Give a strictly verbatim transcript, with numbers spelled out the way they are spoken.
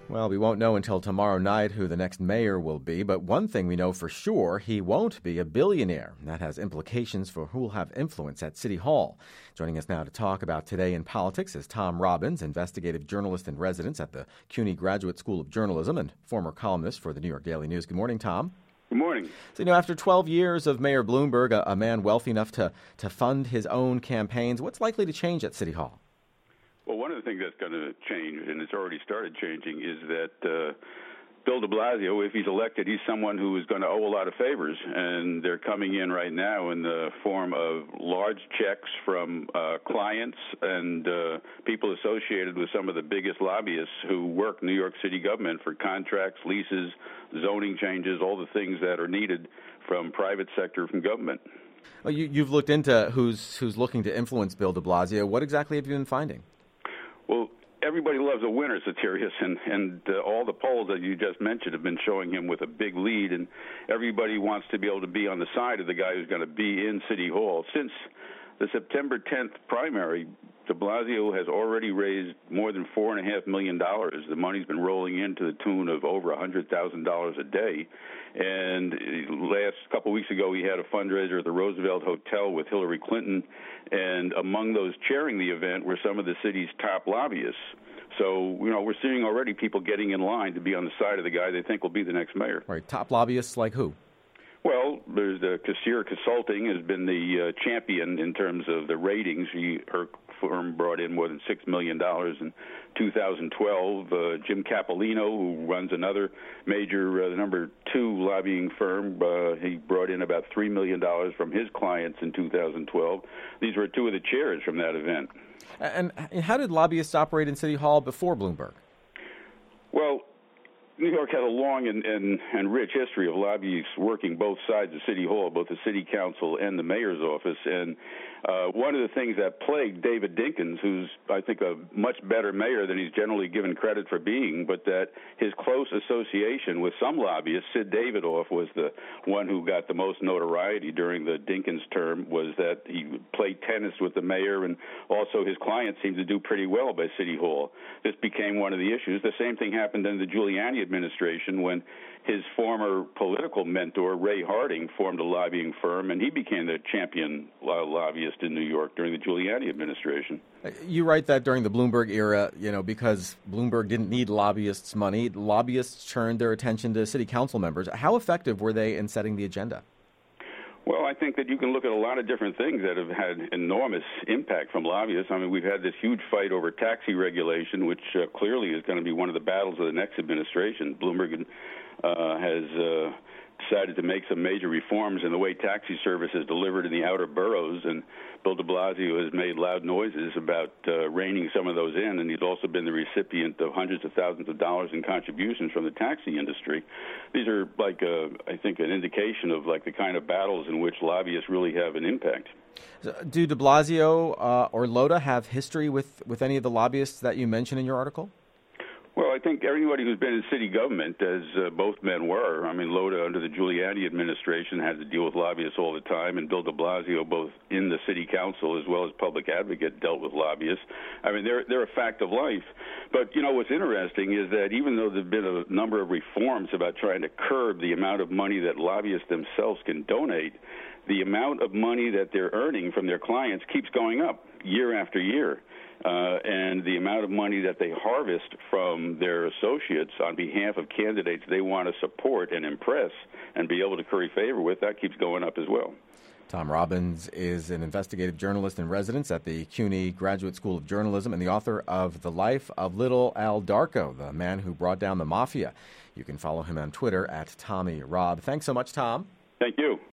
Well, we won't know until tomorrow night who the next mayor will be, but one thing we know for sure, he won't be a billionaire. That has implications for who will have influence at City Hall. Joining us now to talk about Today in Politics is Tom Robbins, investigative journalist in residence at the CUNY Graduate School of Journalism and former columnist for the New York Daily News. Good morning, Tom. Good morning. So, you know, after twelve years of Mayor Bloomberg, a, a man wealthy enough to, to fund his own campaigns, what's likely to change at City Hall? Well, one of the things that's going to change, and it's already started changing, is that uh, Bill de Blasio, if he's elected, he's someone who is going to owe a lot of favors, and they're coming in right now in the form of large checks from uh, clients and uh, people associated with some of the biggest lobbyists who work New York City government for contracts, leases, zoning changes, all the things that are needed from private sector, from government. Well, you, you've looked into who's who's looking to influence Bill de Blasio. What exactly have you been finding? Well, everybody loves a winner, Satirius, and, and uh, all the polls that you just mentioned have been showing him with a big lead, and everybody wants to be able to be on the side of the guy who's going to be in City Hall. Since the September tenth primary, de Blasio has already raised more than four point five million dollars. The money's been rolling in to the tune of over one hundred thousand dollars a day. And last couple of weeks ago, he had a fundraiser at the Roosevelt Hotel with Hillary Clinton, and among those chairing the event were some of the city's top lobbyists. So, you know, we're seeing already people getting in line to be on the side of the guy they think will be the next mayor. Right, top lobbyists like who? Well, there's the Kassir Consulting has been the uh, champion in terms of the ratings. He, her firm brought in more than six million dollars in two thousand twelve. Uh, Jim Capolino, who runs another major, uh, number two lobbying firm, uh, he brought in about three million dollars from his clients in two thousand twelve. These were two of the chairs from that event. And how did lobbyists operate in City Hall before Bloomberg? Well, New York had a long and, and, and rich history of lobbyists working both sides of City Hall, both the city council and the mayor's office. And uh, one of the things that plagued David Dinkins, who's, I think, a much better mayor than he's generally given credit for being, but that his close association with some lobbyists, Sid Davidoff was the one who got the most notoriety during the Dinkins term, was that he played tennis with the mayor, and also his clients seemed to do pretty well by City Hall. This became one of the issues. The same thing happened in the Giuliani administration when his former political mentor, Ray Harding, formed a lobbying firm, and he became the champion lobbyist in New York during the Giuliani administration. You write that during the Bloomberg era, you know, because Bloomberg didn't need lobbyists' money, lobbyists turned their attention to city council members. How effective were they in setting the agenda? Well, I think that you can look at a lot of different things that have had enormous impact from lobbyists. I mean, we've had this huge fight over taxi regulation, which uh, clearly is going to be one of the battles of the next administration. Bloomberg uh, has uh, decided to make some major reforms in the way taxi service is delivered in the outer boroughs, and Bill de Blasio has made loud noises about uh, reining some of those in, and he's also been the recipient of hundreds of thousands of dollars in contributions from the taxi industry. These are like, a, I think, an indication of like the kind of battles in which lobbyists really have an impact. So, do de Blasio uh, or Lota have history with, with any of the lobbyists that you mentioned in your article? Well, I think everybody who's been in city government, as uh, both men were, I mean, Lota under the Giuliani administration had to deal with lobbyists all the time, and Bill de Blasio, both in the city council as well as public advocate, dealt with lobbyists. I mean, they're, they're a fact of life. But, you know, what's interesting is that even though there have been a number of reforms about trying to curb the amount of money that lobbyists themselves can donate, the amount of money that they're earning from their clients keeps going up year after year. Uh, and the amount of money that they harvest from their associates on behalf of candidates they want to support and impress and be able to curry favor with, that keeps going up as well. Tom Robbins is an investigative journalist in residence at the CUNY Graduate School of Journalism and the author of The Life of Little Al Darko, the man who brought down the mafia. You can follow him on Twitter at Tommy Robb. Thanks so much, Tom. Thank you.